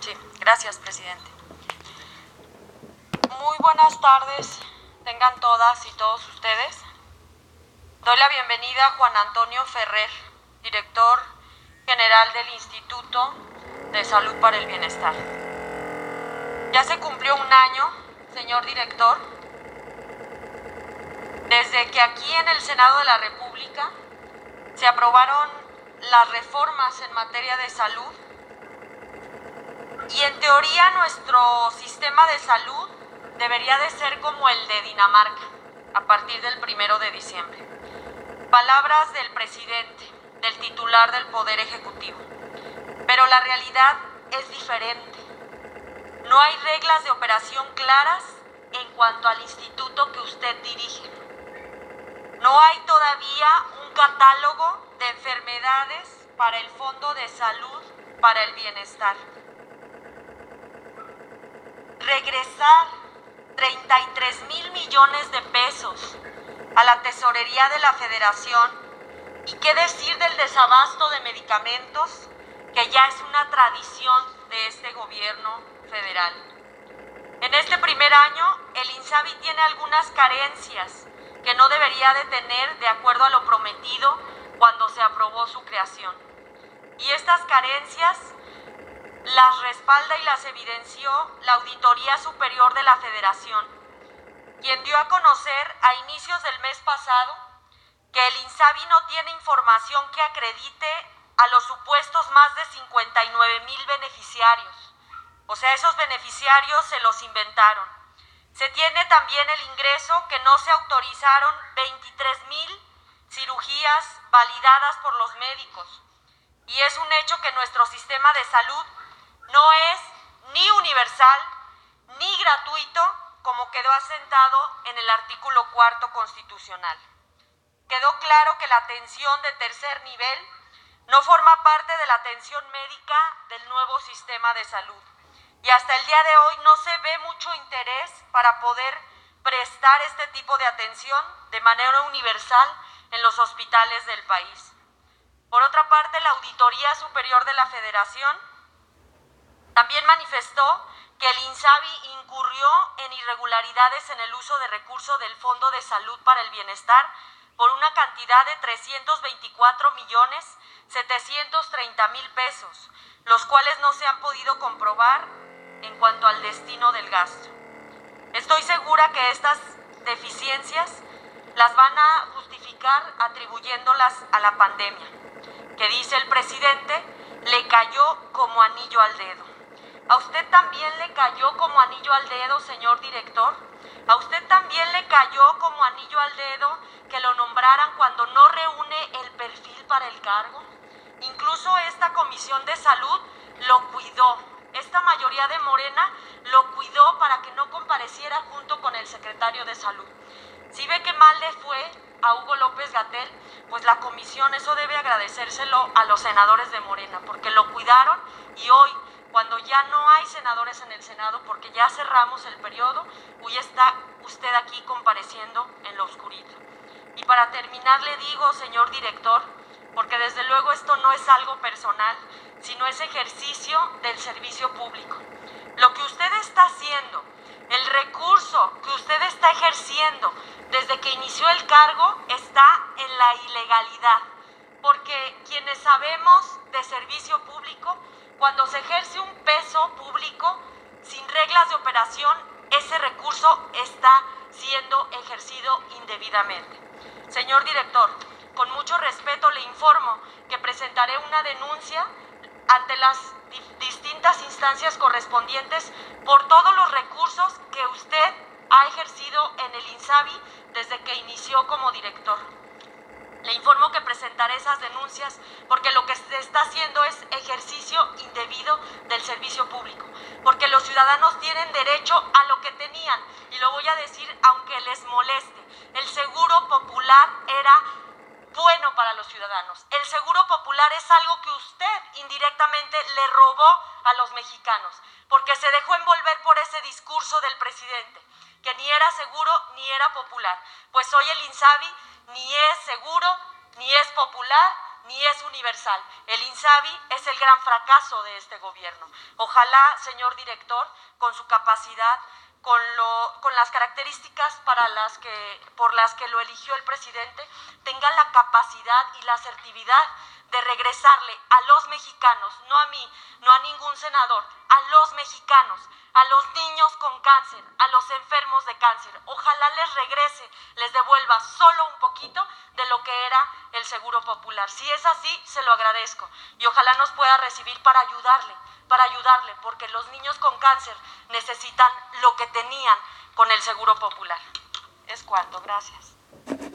Sí, gracias, presidente. Muy buenas tardes, tengan todas y todos ustedes. Doy la bienvenida a Juan Antonio Ferrer, director general del Instituto de Salud para el Bienestar. Ya se cumplió un año, señor director, desde que aquí en el Senado de la República se aprobaron las reformas en materia de salud y en teoría nuestro sistema de salud debería de ser como el de Dinamarca a partir del 1 de diciembre. Palabras del presidente, del titular del Poder Ejecutivo. Pero la realidad es diferente. No hay reglas de operación claras en cuanto al instituto que usted dirige. No hay todavía un catálogo de enfermedades para el Fondo de Salud para el Bienestar. Regresar 33,000 millones de pesos a la tesorería de la Federación y qué decir del desabasto de medicamentos que ya es una tradición de este gobierno federal. En este primer año, el INSABI tiene algunas carencias que no debería de tener de acuerdo a lo prometido cuando se aprobó su creación. Y estas carencias las respalda y las evidenció la Auditoría Superior de la Federación, quien dio a conocer a inicios del mes pasado que el INSABI no tiene información que acredite a los supuestos más de 59,000 beneficiarios. O sea, esos beneficiarios se los inventaron. Se tiene también el ingreso que no se autorizaron 23,000 cirugías validadas por los médicos. Y es un hecho que nuestro sistema de salud no es ni universal ni gratuito, como quedó asentado en el artículo 4 constitucional. Quedó claro que la atención de tercer nivel no forma parte de la atención médica del nuevo sistema de salud. Y hasta el día de hoy no se ve mucho interés para poder prestar este tipo de atención de manera universal en los hospitales del país. Por otra parte, la Auditoría Superior de la Federación también manifestó que el INSABI incurrió en irregularidades en el uso de recursos del Fondo de Salud para el Bienestar por una cantidad de 324,730,000 pesos, los cuales no se han podido comprobar en cuanto al destino del gasto. Estoy segura que estas deficiencias las van a justificar atribuyéndolas a la pandemia, que dice el presidente, le cayó como anillo al dedo. ¿A usted también le cayó como anillo al dedo, señor director? ¿A usted también le cayó como anillo al dedo que lo nombraran cuando no reúne el perfil para el cargo? Incluso esta Comisión de Salud lo cuidó. Esta mayoría de Morena lo cuidó para que no compareciera junto con el secretario de Salud. Si ve que mal le fue a Hugo López-Gatell, pues la comisión, eso debe agradecérselo a los senadores de Morena, porque lo cuidaron y hoy, cuando ya no hay senadores en el Senado, porque ya cerramos el periodo, hoy está usted aquí compareciendo en lo oscurito. Y para terminar le digo, señor director, porque desde luego esto no es algo personal, sino es ejercicio del servicio público. Lo que usted está haciendo, el recurso que usted está ejerciendo desde que inició el cargo está en la ilegalidad, porque quienes sabemos de servicio público, cuando se ejerce un peso público sin reglas de operación, ese recurso está siendo ejercido indebidamente. Señor director, con mucho respeto le informo que presentaré una denuncia ante las distintas instancias correspondientes por todos los recursos que usted ha ejercido en el INSABI desde que inició como director. Le informo que presentaré esas denuncias porque lo que se está haciendo es ejercicio indebido del servicio público, porque los ciudadanos tienen derecho a lo que tenían, y lo voy a decir aunque les moleste, el seguro popular era bueno para los ciudadanos. El seguro popular es algo que usted indirectamente le robó a los mexicanos, porque se dejó envolver por ese discurso del presidente, que ni era seguro ni era popular. Pues hoy el INSABI ni es seguro, ni es popular, ni es universal. El INSABI es el gran fracaso de este gobierno. Ojalá, señor director, con su capacidad, con las características por las que lo eligió el presidente, tenga la capacidad y la asertividad de regresarle a los mexicanos, no a mí, no a ningún senador, a los mexicanos, a los niños con cáncer, a los enfermos de cáncer. Ojalá les regrese, les devuelva solo un poquito de lo que era el Seguro Popular. Si es así, se lo agradezco. Y ojalá nos pueda recibir para ayudarle, porque los niños con cáncer necesitan lo que tenían con el Seguro Popular. Es cuanto, gracias.